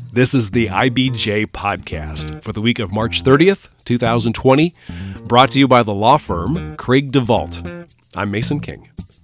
This is the IBJ podcast for the week of March 30th, 2020, brought to you by the law firm Craig DeVault. I'm Mason King.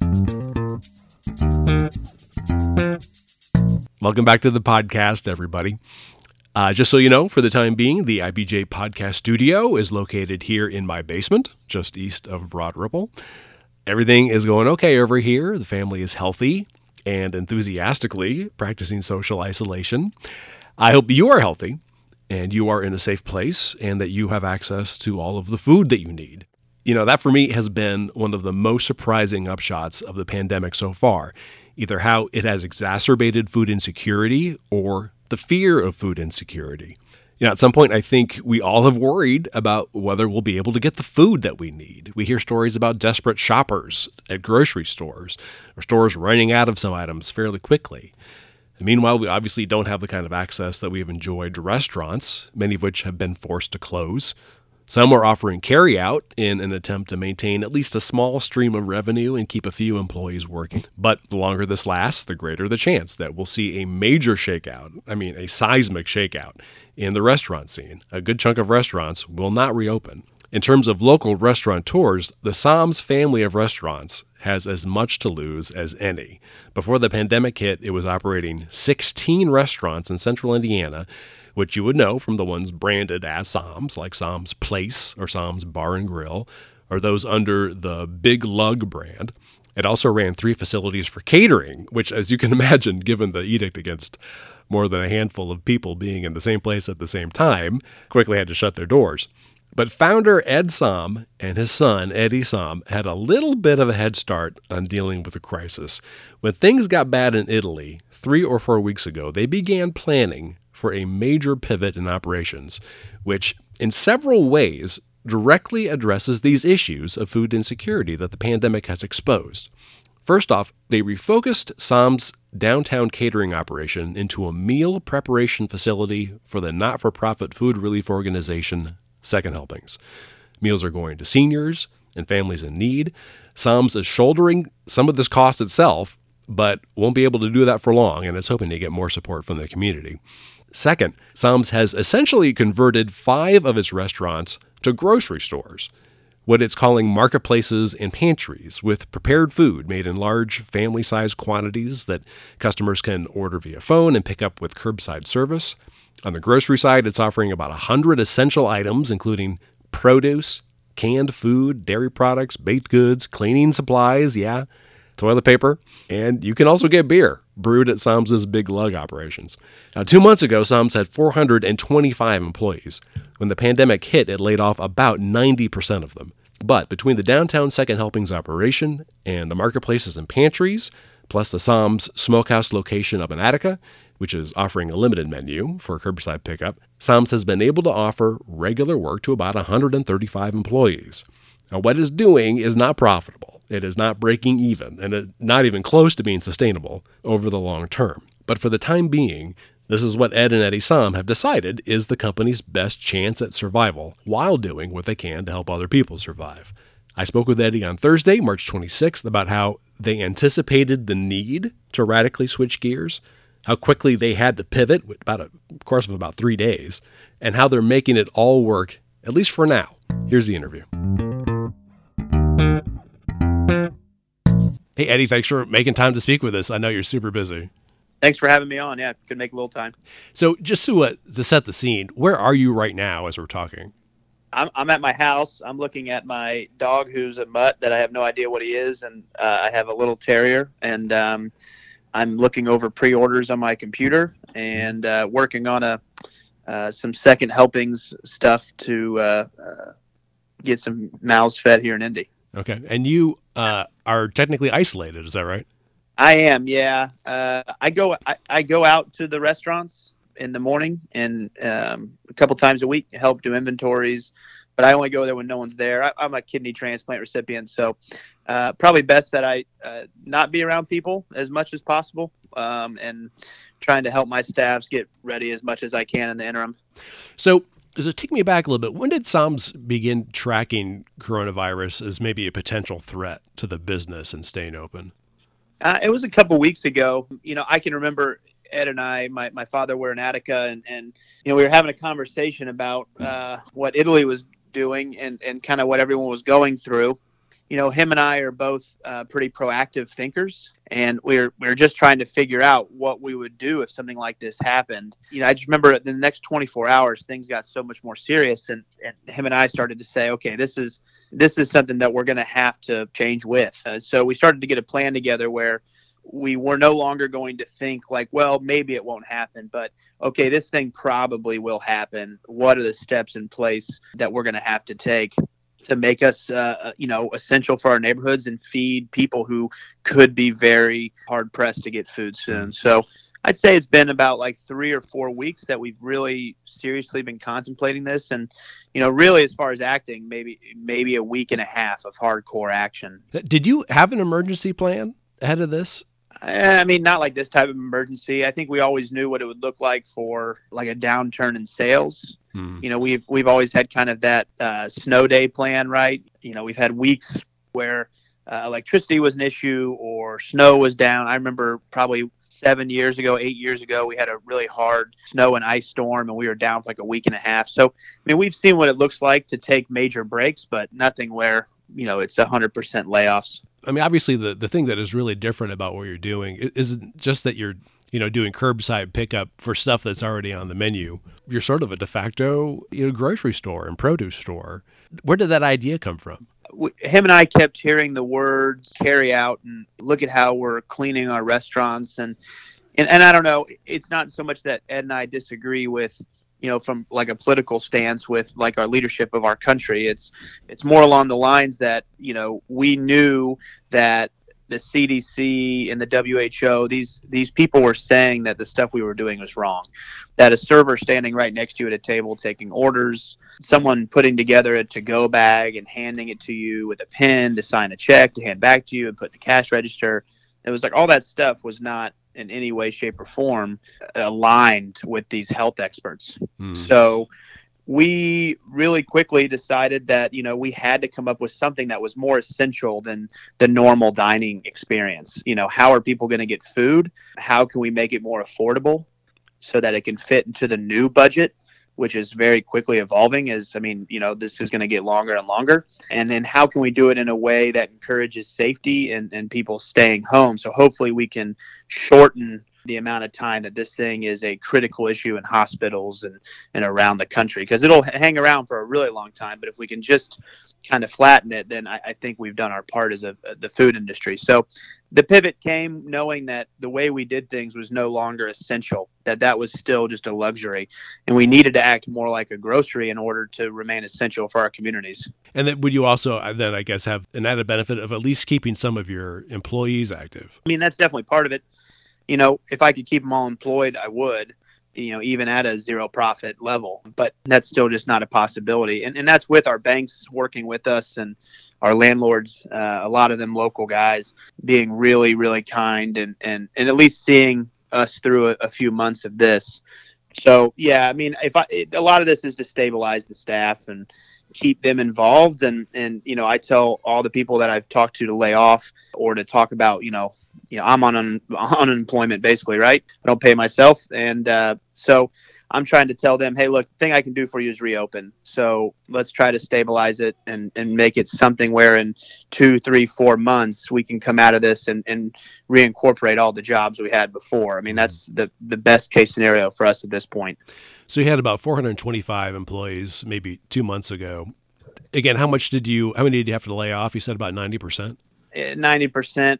Welcome back to the podcast, everybody. Just so you know, for the time being, the IBJ podcast studio is located here in my basement, just east of Broad Ripple. Everything is going okay over here. The family is healthy and enthusiastically practicing social isolation. I hope you are healthy and you are in a safe place and that you have access to all of the food that you need. You know, that for me has been one of the most surprising upshots of the pandemic so far, either how it has exacerbated food insecurity or the fear of food insecurity. You know, at some point, I think we all have worried about whether we'll be able to get the food that we need. We hear stories about desperate shoppers at grocery stores or stores running out of some items fairly quickly. And meanwhile, we obviously don't have the kind of access that we have enjoyed to restaurants, many of which have been forced to close. Some are offering carryout in an attempt to maintain at least a small stream of revenue and keep a few employees working. But the longer this lasts, the greater the chance that we'll see a major shakeout, a seismic shakeout in the restaurant scene. A good chunk of restaurants will not reopen. In terms of local restaurateurs, the Sam's family of restaurants has as much to lose as any. Before the pandemic hit, it was operating 16 restaurants in central Indiana, which you would know from the ones branded as Sam's, like Sam's Place or Sam's Bar and Grill, or those under the Big Lug brand. It also ran 3 facilities for catering, which, as you can imagine, given the edict against more than a handful of people being in the same place at the same time, quickly had to shut their doors. But founder Ed Sam and his son, Eddie Sam, had a little bit of a head start on dealing with the crisis. When things got bad in Italy 3 or 4 weeks ago, they began planning for a major pivot in operations, which in several ways directly addresses these issues of food insecurity that the pandemic has exposed. First off, they refocused Sam's downtown catering operation into a meal preparation facility for the not-for-profit food relief organization Second Helpings. Meals are going to seniors and families in need. Sam's is shouldering some of this cost itself, but won't be able to do that for long, and it's hoping to get more support from the community. Second, Sam's has essentially converted 5 of its restaurants to grocery stores, what it's calling marketplaces and pantries, with prepared food made in large family-sized quantities that customers can order via phone and pick up with curbside service. On the grocery side, it's offering about 100 essential items, including produce, canned food, dairy products, baked goods, cleaning supplies, toilet paper, and you can also get beer brewed at Sam's Big Lug operations. Now, 2 months ago, Sam's had 425 employees. When the pandemic hit, it laid off about 90% of them. But between the downtown Second Helpings operation and the marketplaces and pantries, plus the Sam's Smokehouse location up in Attica, which is offering a limited menu for curbside pickup, Sam's has been able to offer regular work to about 135 employees. Now, what it's doing is not profitable. It is not breaking even, and it's not even close to being sustainable over the long term. But for the time being, this is what Ed and Eddie Sam have decided is the company's best chance at survival while doing what they can to help other people survive. I spoke with Eddie on Thursday, March 26th, about how they anticipated the need to radically switch gears, how quickly they had to pivot with about a course of about 3 days, and how they're making it all work, at least for now. Here's the interview. Hey, Eddie, thanks for making time to speak with us. I know you're super busy. Thanks for having me on. Yeah, could make a little time. So just to set the scene, where are you right now as we're talking? I'm at my house. I'm looking at my dog, who's a mutt that I have no idea what he is, and I have a little terrier, and I'm looking over pre-orders on my computer and working on some Second Helpings stuff to get some mouths fed here in Indy. Okay, and you are technically isolated, is that right? I am, yeah. I go out to the restaurants in the morning and a couple times a week to help do inventories, but I only go there when no one's there. I'm a kidney transplant recipient, so probably best that I not be around people as much as possible, and trying to help my staffs get ready as much as I can in the interim. So take me back a little bit. When did Sam's begin tracking coronavirus as maybe a potential threat to the business and staying open? It was a couple weeks ago. You know, I can remember Ed and I, my father were in Attica, and we were having a conversation about what Italy was doing and kind of what everyone was going through. Him and I are both pretty proactive thinkers, and we're just trying to figure out what we would do if something like this happened. I just remember the next 24 hours, things got so much more serious, and him and I started to say, okay, this is something that we're going to have to change with. So we started to get a plan together where we were no longer going to think like, well, maybe it won't happen, but okay, this thing probably will happen. What are the steps in place that we're going to have to take to make us, essential for our neighborhoods and feed people who could be very hard pressed to get food soon. So I'd say it's been about like 3 or 4 weeks that we've really seriously been contemplating this. And, really as far as acting, maybe a week and a half of hardcore action. Did you have an emergency plan ahead of this? I mean, not like this type of emergency. I think we always knew what it would look like for like a downturn in sales. We've always had kind of that snow day plan, right? We've had weeks where electricity was an issue or snow was down. I remember probably 8 years ago, we had a really hard snow and ice storm, and we were down for like a week and a half. So, I mean, we've seen what it looks like to take major breaks, but nothing where, it's 100% layoffs. I mean, obviously, the thing that is really different about what you're doing isn't just that you're, doing curbside pickup for stuff that's already on the menu. You're sort of a de facto, grocery store and produce store. Where did that idea come from? Him and I kept hearing the words carry out and look at how we're cleaning our restaurants. And I don't know, it's not so much that Ed and I disagree with, from like a political stance with like our leadership of our country. It's more along the lines that, we knew that the CDC and the WHO, these people were saying that the stuff we were doing was wrong, that a server standing right next to you at a table taking orders, someone putting together a to-go bag and handing it to you with a pen to sign a check to hand back to you and put in a cash register. It was like all that stuff was not in any way, shape, or form aligned with these health experts. So we really quickly decided that, we had to come up with something that was more essential than the normal dining experience. How are people going to get food? How can we make it more affordable so that it can fit into the new budget, which is very quickly evolving this is going to get longer and longer. And then how can we do it in a way that encourages safety and people staying home? So hopefully we can shorten the amount of time that this thing is a critical issue in hospitals and around the country, because it'll hang around for a really long time. But if we can just kind of flatten it, then I think we've done our part as the food industry. So the pivot came knowing that the way we did things was no longer essential, that was still just a luxury, and we needed to act more like a grocery in order to remain essential for our communities. And then would you also then, I guess, have an added benefit of at least keeping some of your employees active? I mean, that's definitely part of it. If I could keep them all employed, I would, even at a zero profit level, but that's still just not a possibility. And that's with our banks working with us and our landlords, a lot of them local guys being really, really kind and at least seeing us through a few months of this. So, yeah, I mean, a lot of this is to stabilize the staff and keep them involved. And I tell all the people that I've talked to lay off or to talk about, I'm on unemployment basically, right? I don't pay myself. And so I'm trying to tell them, hey, look, the thing I can do for you is reopen. So let's try to stabilize it and make it something where in 2, 3, 4 months we can come out of this and reincorporate all the jobs we had before. I mean, that's the best case scenario for us at this point. So you had about 425 employees maybe 2 months ago. Again, how many did you have to lay off? You said about 90%? 90%.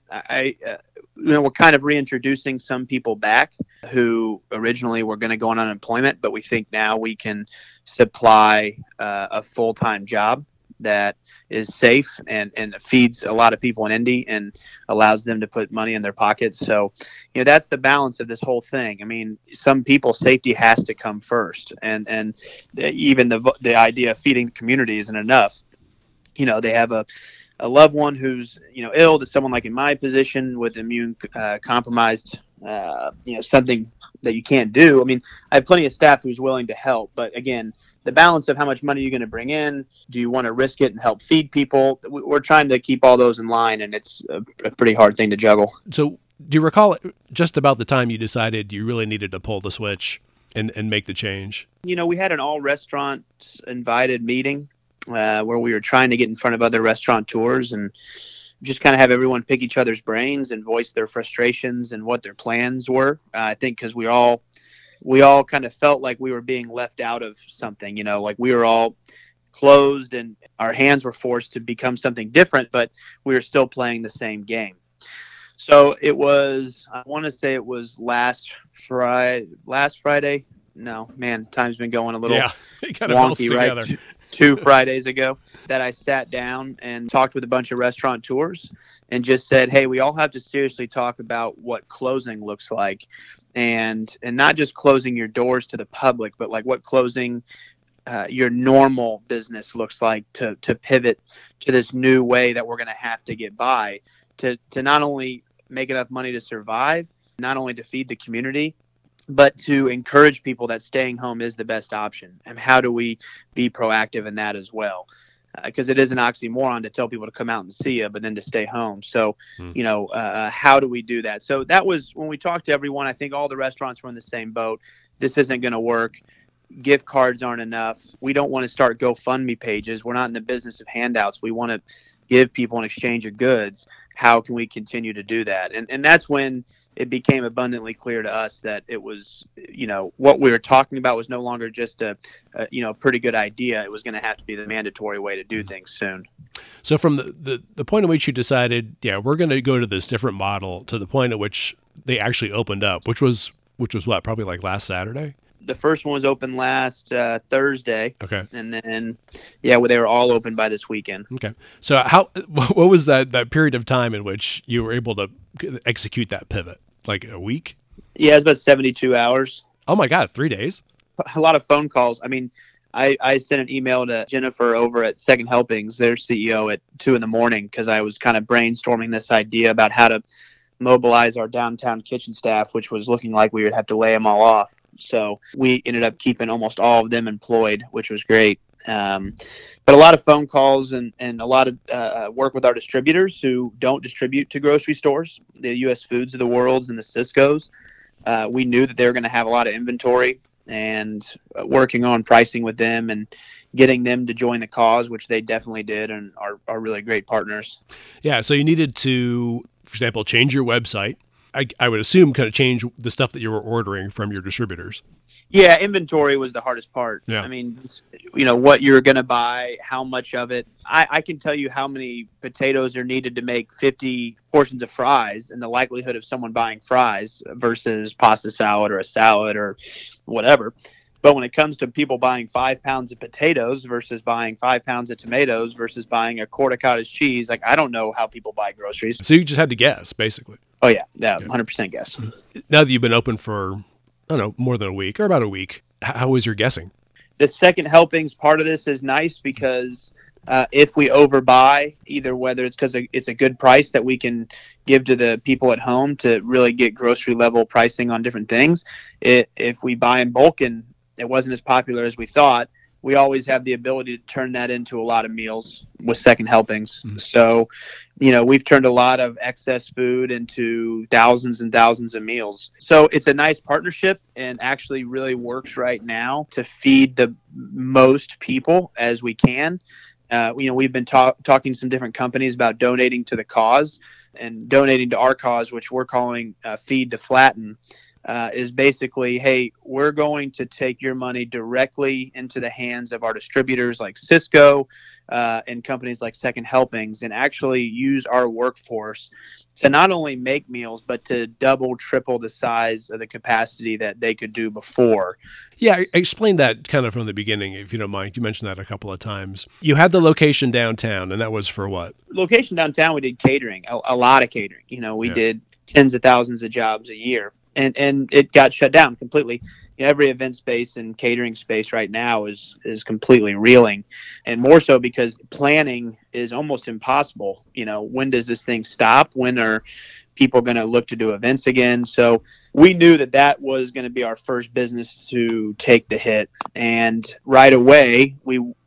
We're kind of reintroducing some people back who originally were going to go on unemployment, but we think now we can supply a full-time job that is safe and feeds a lot of people in Indy and allows them to put money in their pockets. So, that's the balance of this whole thing. I mean, some people, safety has to come first, and even the idea of feeding the community isn't enough. They have a loved one who's ill, to someone like in my position with immune compromised, something that you can't do. I mean, I have plenty of staff who's willing to help, but again, the balance of how much money you're going to bring in, do you want to risk it and help feed people? We're trying to keep all those in line, and it's a pretty hard thing to juggle. So Do you recall just about the time you decided you really needed to pull the switch and make the change? We had an all restaurants invited meeting where we were trying to get in front of other restaurateurs and just kind of have everyone pick each other's brains and voice their frustrations and what their plans were. I think because we all kind of felt like we were being left out of something, like we were all closed and our hands were forced to become something different, but we were still playing the same game. So I want to say it was last Friday. No, man, time's been going a little wonky, right? 2 Fridays ago that I sat down and talked with a bunch of restaurateurs and just said, hey, we all have to seriously talk about what closing looks like and not just closing your doors to the public, but like what closing your normal business looks like to pivot to this new way that we're going to have to get by to not only make enough money to survive, not only to feed the community, but to encourage people that staying home is the best option. And how do we be proactive in that as well? Because it is an oxymoron to tell people to come out and see you, but then to stay home. So, how do we do that? So that was when we talked to everyone. I think all the restaurants were in the same boat. This isn't going to work. Gift cards aren't enough. We don't want to start GoFundMe pages. We're not in the business of handouts. We want to give people an exchange of goods. How can we continue to do that? And that's when it became abundantly clear to us that it was, what we were talking about was no longer just a pretty good idea. It was going to have to be the mandatory way to do things soon. So from the point at which you decided, we're going to go to this different model to the point at which they actually opened up, which was what, probably like last Saturday? The first one was open last Thursday. Okay. And then, they were all open by this weekend. Okay. So what was that period of time in which you were able to execute that pivot? Like a week? Yeah, it was about 72 hours. Oh my God, 3 days? A lot of phone calls. I mean, I sent an email to Jennifer over at Second Helpings, their CEO, at 2 a.m. because I was kind of brainstorming this idea about how to mobilize our downtown kitchen staff, which was looking like we would have to lay them all off. So we ended up keeping almost all of them employed, which was great. But a lot of phone calls and a lot of work with our distributors who don't distribute to grocery stores, the US Foods of the worlds and the Sysco's. We knew that they were going to have a lot of inventory and working on pricing with them and getting them to join the cause, which they definitely did and are really great partners. Yeah, so you needed to, for example, change your website. I would assume kind of change the stuff that you were ordering from your distributors. Yeah, inventory was the hardest part. Yeah. I mean, what you're going to buy, how much of it. I can tell you how many potatoes are needed to make 50 portions of fries and the likelihood of someone buying fries versus pasta salad or a salad or whatever. But when it comes to people buying 5 pounds of potatoes versus buying 5 pounds of tomatoes versus buying a quart of cottage cheese, I don't know how people buy groceries. So you just had to guess, basically. Oh, yeah, 100% guess. Now that you've been open for, I don't know, more than a week or about a week, how was your guessing? The Second Helpings part of this is nice because if we overbuy, either whether it's because it's a good price that we can give to the people at home to really get grocery level pricing on different things, if we buy in bulk and it wasn't as popular as we thought, we always have the ability to turn that into a lot of meals with Second Helpings. Mm-hmm. So, we've turned a lot of excess food into thousands and thousands of meals. So it's a nice partnership and actually really works right now to feed the most people as we can. We've been talking to some different companies about donating to the cause and donating to our cause, which we're calling Feed to Flatten. Is basically, hey, we're going to take your money directly into the hands of our distributors like Sysco and companies like Second Helpings and actually use our workforce to not only make meals, but to double, triple the size of the capacity that they could do before. Yeah, explain that kind of from the beginning, if you don't mind. You mentioned that a couple of times. You had the location downtown, and that was for what? Location downtown, we did catering, a lot of catering. We did tens of thousands of jobs a year. And it got shut down completely. Every event space and catering space right now is completely reeling, and more so because planning is almost impossible. When does this thing stop? When are people going to look to do events again? So we knew that was going to be our first business to take the hit, and right away we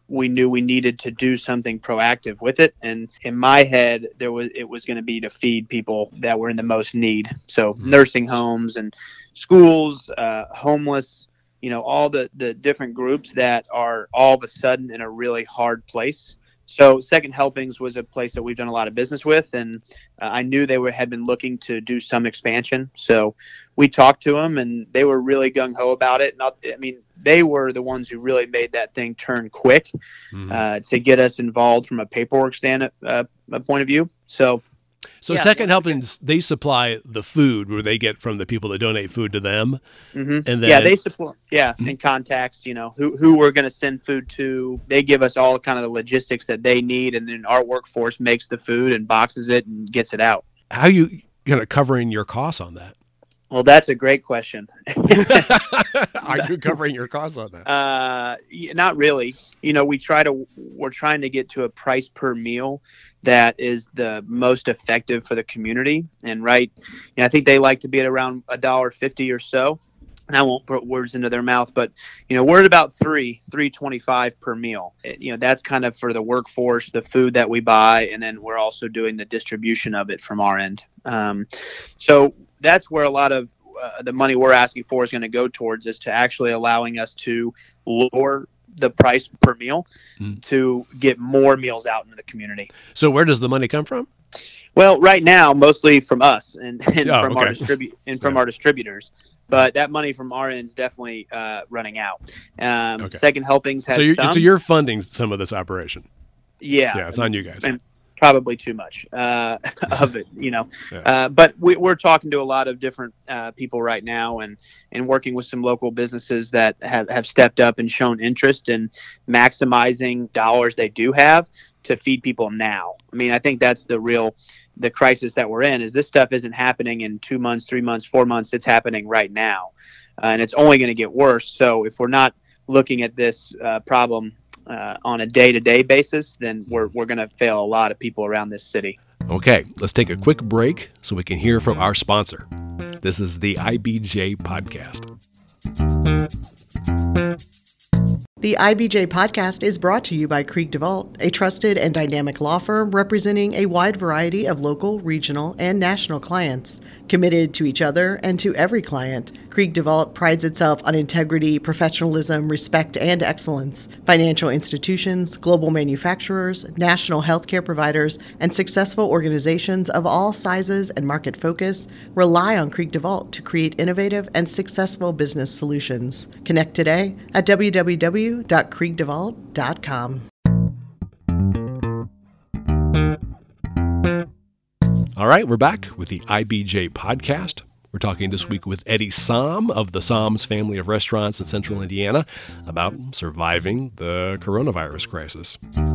we knew we needed to do something proactive with it. And in my head, it was going to be to feed people that were in the most need. So nursing homes and schools, homeless, all the different groups that are all of a sudden in a really hard place. So Second Helpings was a place that we've done a lot of business with, and I knew they had been looking to do some expansion. So we talked to them, and they were really gung-ho about it. They were the ones who really made that thing turn quick to get us involved from a paperwork point of view. So yeah, Second Helpings, they supply the food where they get from the people that donate food to them. And then they supply, and contacts, who we're going to send food to. They give us all kind of the logistics that they need, and then our workforce makes the food and boxes it and gets it out. How are you kind of covering your costs on that? Well, that's a great question. Are you covering your costs on that? Not really. We're trying to get to a price per meal that is the most effective for the community. And I think they like to be at around $1.50 or so. And I won't put words into their mouth, but we're at about $3.25 per meal. That's kind of for the workforce, the food that we buy, and then we're also doing the distribution of it from our end. So that's where a lot of the money we're asking for is going to go towards, is to actually allowing us to lower the price per meal to get more meals out into the community. So where does the money come from? Well, right now, mostly from us and from our distributors. But that money from our end is definitely running out. Second Helpings has some. So you're funding some of this operation. Yeah. Yeah, it's on you guys. And probably too much of it, but we're talking to a lot of different people right now, and working with some local businesses that have stepped up and shown interest in maximizing dollars they do have to feed people now. I think that's the crisis that we're in, is this stuff isn't happening in 2 months, 3 months, 4 months. It's happening right now. And it's only going to get worse. So if we're not looking at this problem on a day-to-day basis, then we're going to fail a lot of people around this city. Okay, let's take a quick break so we can hear from our sponsor. This is the IBJ Podcast. The IBJ Podcast is brought to you by Krieg DeVault, a trusted and dynamic law firm representing a wide variety of local, regional, and national clients. Committed to each other and to every client, Krieg DeVault prides itself on integrity, professionalism, respect, and excellence. Financial institutions, global manufacturers, national healthcare providers, and successful organizations of all sizes and market focus rely on Krieg DeVault to create innovative and successful business solutions. Connect today at www.kriegdevault.com. All right, we're back with the IBJ Podcast. We're talking this week with Eddie Somm of the Somm's family of restaurants in Central Indiana about surviving the coronavirus crisis.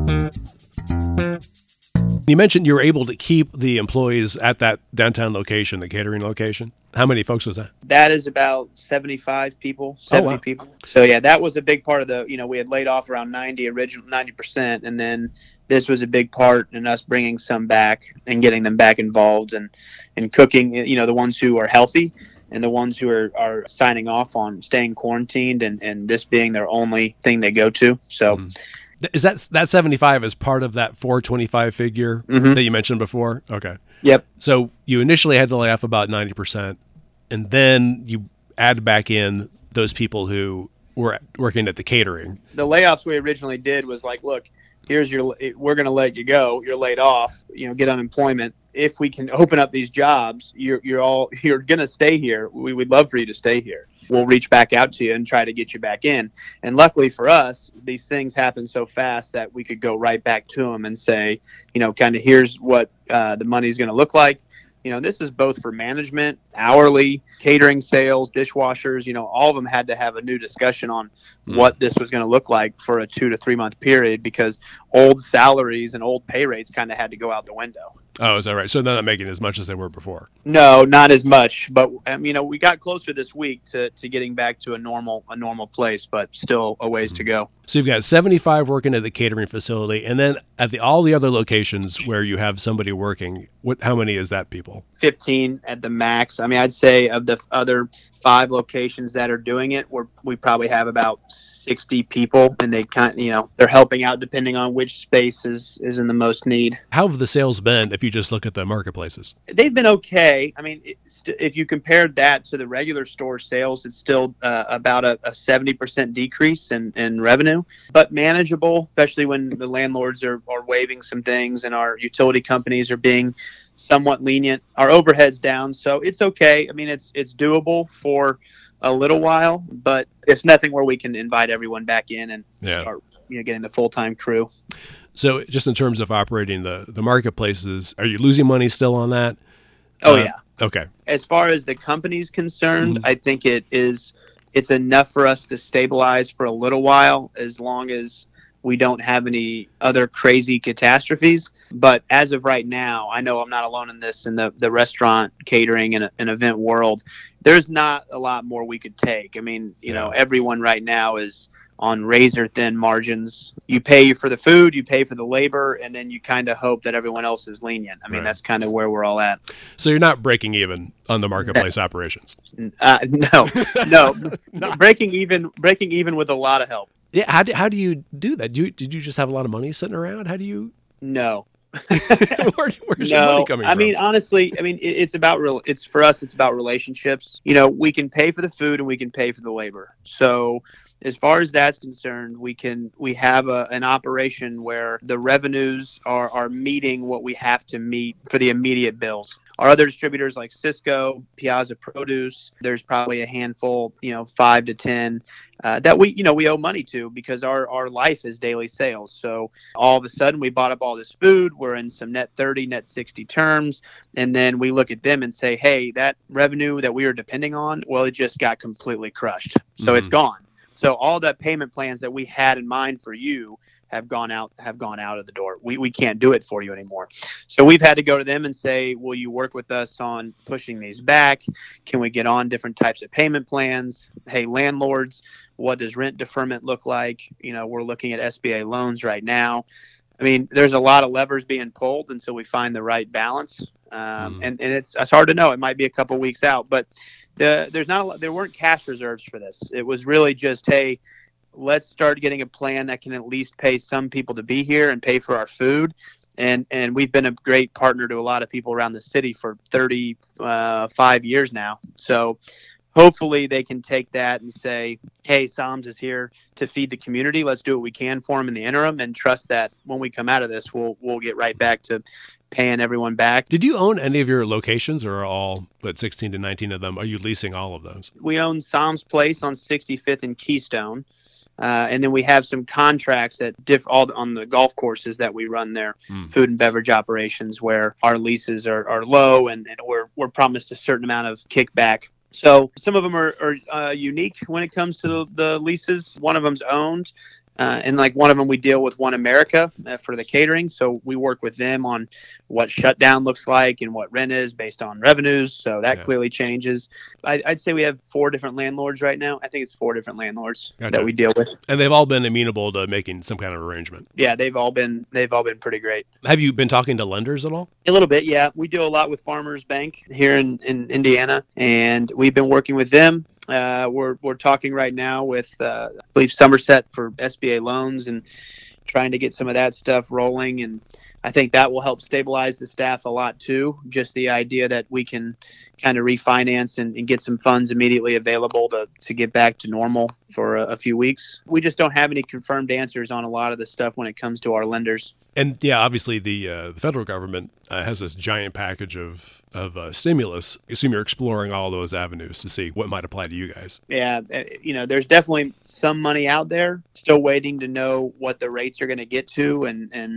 You mentioned you were able to keep the employees at that downtown location, the catering location. How many folks was that? That is about 75 people, 70 people. So yeah, that was a big part of we had laid off around 90%, and then this was a big part in us bringing some back and getting them back involved and cooking, the ones who are healthy and the ones who are signing off on staying quarantined and this being their only thing they go to. So Is that 75 is part of that 425 figure that you mentioned before? Okay. Yep. So you initially had to lay off about 90%, and then you add back in those people who were working at the catering. The layoffs we originally did was like, look, we're going to let you go. You're laid off, get unemployment. If we can open up these jobs, you're going to stay here. We would love for you to stay here. We'll reach back out to you and try to get you back in. And luckily for us, these things happen so fast that we could go right back to them and say, kind of here's what the money's going to look like. This is both for management, hourly, catering, sales, dishwashers. All of them had to have a new discussion on what this was going to look like for a 2 to 3 month period, because old salaries and old pay rates kind of had to go out the window. Oh, is that right? So they're not making as much as they were before. No, not as much. But we got closer this week to getting back to a normal place, but still a ways to go. So you've got 75 working at the catering facility, and then at all the other locations where you have somebody working, How many is that, people? 15 at the max. I mean, I'd say of the other 5 locations that are doing it, we probably have about 60 people, and they they're helping out depending on which space is in the most need. How have the sales been if you just look at the marketplaces? They've been okay. I mean, if you compared that to the regular store sales, it's still about a 70% decrease in revenue, but manageable, especially when the landlords are waiving some things and our utility companies are being somewhat lenient. Our overhead's down, so it's okay. I mean, it's doable for a little while, but it's nothing where we can invite everyone back in and start getting the full-time crew. So just in terms of operating the marketplaces, are you losing money still on that? Oh, yeah. Okay. As far as the company's concerned, I think it's enough for us to stabilize for a little while, as long as we don't have any other crazy catastrophes. But as of right now, I know I'm not alone in this, in the restaurant, catering, and event world. There's not a lot more we could take. I mean, everyone right now is on razor thin margins. You pay for the food, you pay for the labor, and then you kind of hope that everyone else is lenient. I mean, That's kind of where we're all at. So you're not breaking even on the marketplace operations? No. breaking even with a lot of help. Yeah. How do you do that? Did you just have a lot of money sitting around? How do you? No. Where's your money coming from? I mean, honestly, it's about for us, it's about relationships. We can pay for the food and we can pay for the labor. So as far as that's concerned, we have an operation where the revenues are meeting what we have to meet for the immediate bills. Our other distributors like Cisco, Piazza Produce, there's probably a handful, 5 to 10 that we owe money to, because our life is daily sales. So all of a sudden we bought up all this food. We're in some net 30, net 60 terms. And then we look at them and say, hey, that revenue that we were depending on, well, it just got completely crushed. So it's gone. So all the payment plans that we had in mind for you have gone out of the door. We can't do it for you anymore. So we've had to go to them and say, will you work with us on pushing these back? Can we get on different types of payment plans? Hey, landlords, what does rent deferment look like? We're looking at SBA loans right now. I mean, there's a lot of levers being pulled until we find the right balance. And it's hard to know. It might be a couple weeks out, but there weren't cash reserves for this. It was really just, hey, let's start getting a plan that can at least pay some people to be here and pay for our food. And we've been a great partner to a lot of people around the city for 35 years now. So hopefully they can take that and say, hey, Psalms is here to feed the community. Let's do what we can for them in the interim, and trust that when we come out of this, we'll get right back to paying everyone back. Did you own any of your locations, or are all 16 to 19 of them? Are you leasing all of those? We own Psalms Place on 65th and Keystone. And then we have some contracts that all on the golf courses that we run there, food and beverage operations, where our leases are low and we're promised a certain amount of kickback. So some of them are unique when it comes to the leases. One of them's owned. And like one of them, we deal with One America for the catering. So we work with them on what shutdown looks like and what rent is based on revenues. So that clearly changes. I'd say we have 4 different landlords right now. I think it's 4 different landlords that we deal with. And they've all been amenable to making some kind of arrangement. Yeah, they've all been pretty great. Have you been talking to lenders at all? A little bit, yeah. We do a lot with Farmers Bank here in Indiana, and we've been working with them. We're talking right now with I believe Somerset for SBA loans and trying to get some of that stuff rolling, and I think that will help stabilize the staff a lot too. Just the idea that we can kind of refinance and get some funds immediately available to get back to normal for a few weeks. We just don't have any confirmed answers on a lot of the stuff when it comes to our lenders. And yeah, obviously the federal government has this giant package of stimulus. I assume you're exploring all those avenues to see what might apply to you guys. Yeah, there's definitely some money out there. Still waiting to know what the rates are going to get to, and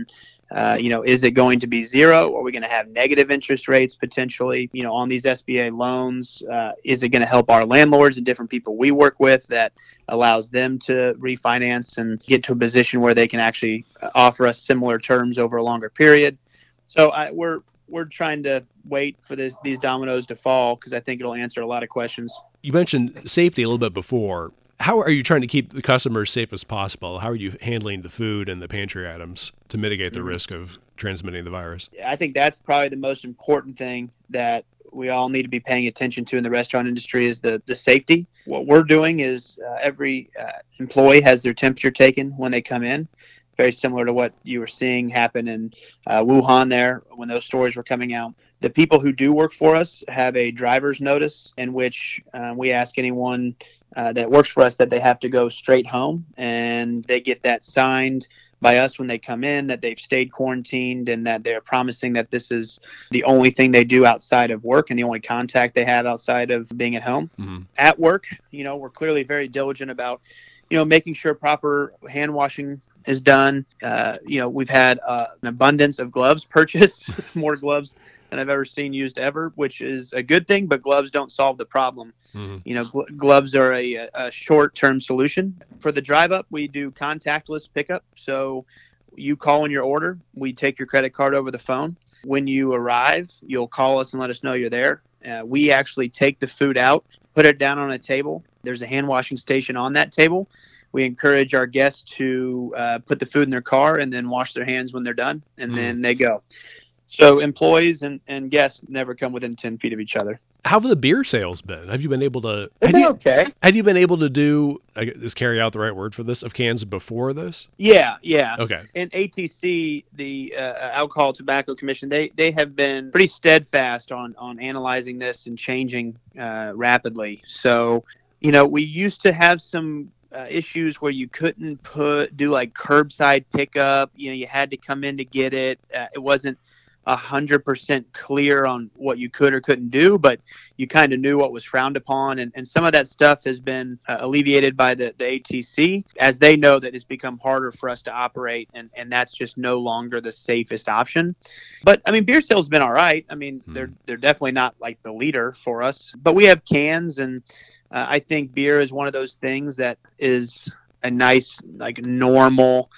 is it going to be zero? Are we going to have negative interest rates potentially? On these SBA loans, is it going to help our landlords and different people we work with that allows them to refinance and get to a position where they can actually offer us similar terms over a longer period? So we're trying to wait for these dominoes to fall, because I think it'll answer a lot of questions. You mentioned safety a little bit before. How are you trying to keep the customers safe as possible? How are you handling the food and the pantry items to mitigate the risk of transmitting the virus? I think that's probably the most important thing that we all need to be paying attention to in the restaurant industry is the safety. What we're doing is every employee has their temperature taken when they come in, very similar to what you were seeing happen in Wuhan there when those stories were coming out. The people who do work for us have a driver's notice in which we ask anyone that works for us that they have to go straight home, and they get that signed by us when they come in, that they've stayed quarantined and that they're promising that this is the only thing they do outside of work and the only contact they have outside of being at home. Mm-hmm. At work, we're clearly very diligent about, making sure proper hand washing is done. We've had an abundance of gloves purchased, more gloves than I've ever seen used ever, which is a good thing, but gloves don't solve the problem. Mm-hmm. Gloves are a short-term solution. For the drive-up, we do contactless pickup. So you call in your order. We take your credit card over the phone. When you arrive, you'll call us and let us know you're there. We actually take the food out, put it down on a table. There's a hand washing station on that table. We encourage our guests to put the food in their car and then wash their hands when they're done, and then they go. So employees and guests never come within 10 feet of each other. How have the beer sales been? Have you been able to? Okay. Have you been able to do? Is carry out the right word for this? Of cans before this? Yeah. Okay. And ATC, the Alcohol Tobacco Commission, they have been pretty steadfast on analyzing this and changing rapidly. So, we used to have some issues where you couldn't do like curbside pickup. You had to come in to get it. It wasn't 100% clear on what you could or couldn't do, but you kind of knew what was frowned upon. And some of that stuff has been alleviated by the ATC, as they know that it's become harder for us to operate, and that's just no longer the safest option. But I mean, beer sales have been all right. I mean, they're definitely not like the leader for us, but we have cans, and I think beer is one of those things that is a nice, like normal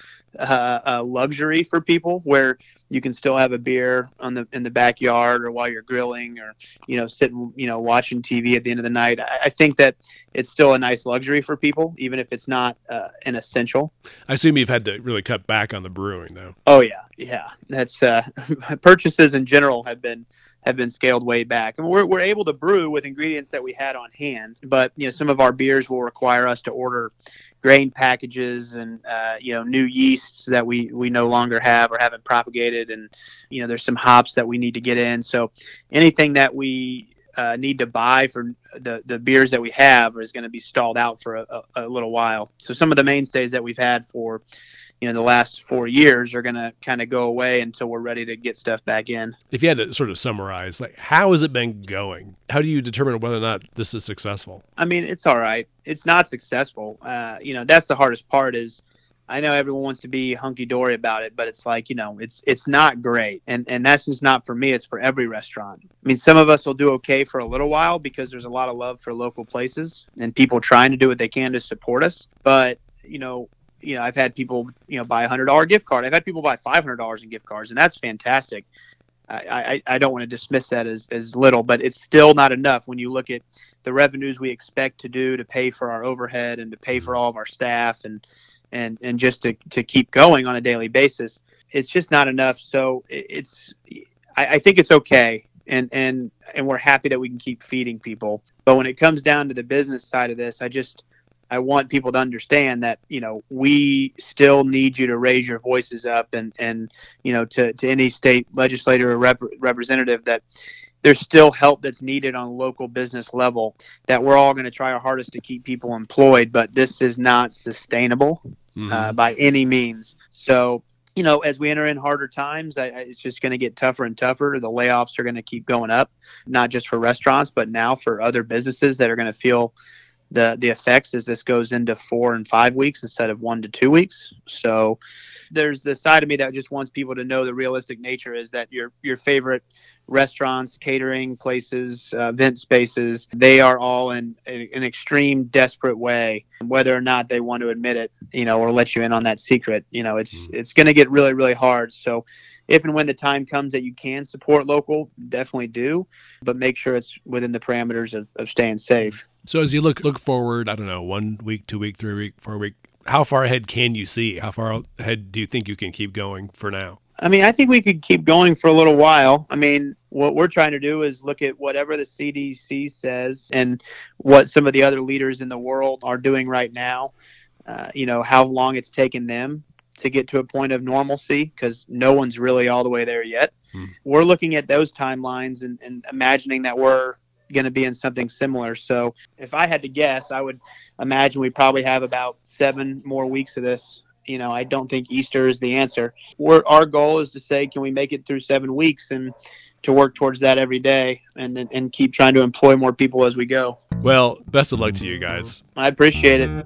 luxury for people, where you can still have a beer in the backyard or while you're grilling or sitting watching TV at the end of the night. I think that it's still a nice luxury for people, even if it's not an essential. I assume you've had to really cut back on the brewing, though. Oh yeah. That's purchases in general have been scaled way back. And we're able to brew with ingredients that we had on hand, but some of our beers will require us to order grain packages and new yeasts that we no longer have or haven't propagated, and there's some hops that we need to get in. So anything that we need to buy for the beers that we have is going to be stalled out for a little while. So some of the mainstays that we've had for the last 4 years are going to kind of go away until we're ready to get stuff back in. If you had to sort of summarize, like, how has it been going? How do you determine whether or not this is successful? I mean, it's all right. It's not successful. That's the hardest part. Is I know everyone wants to be hunky-dory about it, but it's like, it's not great. And that's just not for me. It's for every restaurant. I mean, some of us will do okay for a little while because there's a lot of love for local places and people trying to do what they can to support us. But, I've had people, buy $100 gift card. I've had people buy $500 in gift cards, and that's fantastic. I don't want to dismiss that as little, but it's still not enough when you look at the revenues we expect to do to pay for our overhead and to pay for all of our staff and just to keep going on a daily basis. It's just not enough. So I think it's okay. And we're happy that we can keep feeding people. But when it comes down to the business side of this, I want people to understand that, we still need you to raise your voices up and to any state legislator or representative, that there's still help that's needed on a local business level, that we're all going to try our hardest to keep people employed, but this is not sustainable by any means. So, as we enter in harder times, it's just going to get tougher and tougher. The layoffs are going to keep going up, not just for restaurants, but now for other businesses that are going to feel the effects as this goes into 4 and 5 weeks instead of 1 to 2 weeks. So there's the side of me that just wants people to know the realistic nature is that your favorite restaurants, catering places, event spaces, they are all in an extreme desperate way, whether or not they want to admit it, or let you in on that secret. It's going to get really, really hard. So if and when the time comes that you can support local, definitely do, but make sure it's within the parameters of staying safe. So as you look forward, I don't know, 1 week, 2 week, 3 week, 4 week, how far ahead can you see? How far ahead do you think you can keep going for now? I think we could keep going for a little while. What we're trying to do is look at whatever the CDC says and what some of the other leaders in the world are doing right now, how long it's taken them to get to a point of normalcy, because no one's really all the way there yet. We're looking at those timelines and imagining that we're going to be in something similar. So if I had to guess, I would imagine we probably have about 7 more weeks of this. I don't think Easter is the answer. Our goal is to say, can we make it through 7 weeks, and to work towards that every day and keep trying to employ more people as we go. Well, best of luck to you guys. I appreciate it.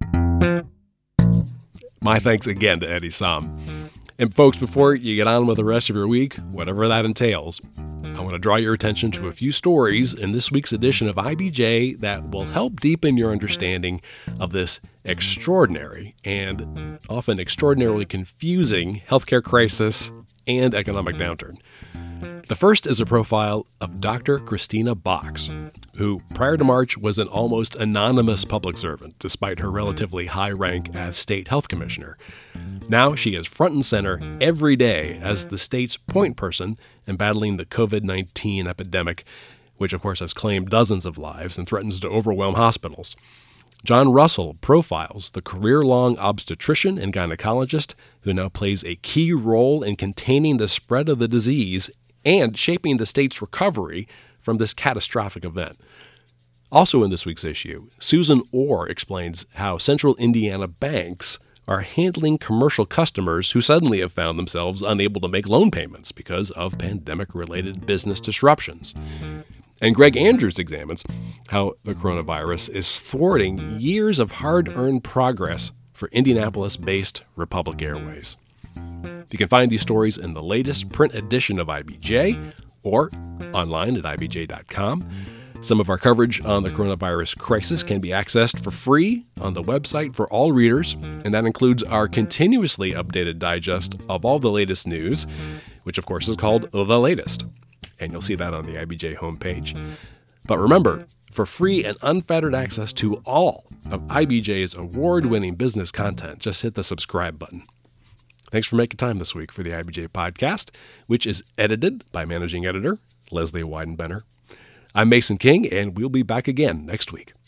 My thanks again to Eddie Sahm. And folks, before you get on with the rest of your week, whatever that entails, I want to draw your attention to a few stories in this week's edition of IBJ that will help deepen your understanding of this extraordinary and often extraordinarily confusing healthcare crisis and economic downturn. The first is a profile of Dr. Christina Box, who prior to March was an almost anonymous public servant despite her relatively high rank as state health commissioner. Now she is front and center every day as the state's point person in battling the COVID-19 epidemic, which of course has claimed dozens of lives and threatens to overwhelm hospitals. John Russell profiles the career-long obstetrician and gynecologist who now plays a key role in containing the spread of the disease and shaping the state's recovery from this catastrophic event. Also in this week's issue, Susan Orr explains how Central Indiana banks are handling commercial customers who suddenly have found themselves unable to make loan payments because of pandemic-related business disruptions. And Greg Andrews examines how the coronavirus is thwarting years of hard-earned progress for Indianapolis-based Republic Airways. You can find these stories in the latest print edition of IBJ or online at IBJ.com. Some of our coverage on the coronavirus crisis can be accessed for free on the website for all readers, and that includes our continuously updated digest of all the latest news, which of course is called The Latest. And you'll see that on the IBJ homepage. But remember, for free and unfettered access to all of IBJ's award-winning business content, just hit the subscribe button. Thanks for making time this week for the IBJ podcast, which is edited by managing editor Leslie Weidenbenner. I'm Mason King, and we'll be back again next week.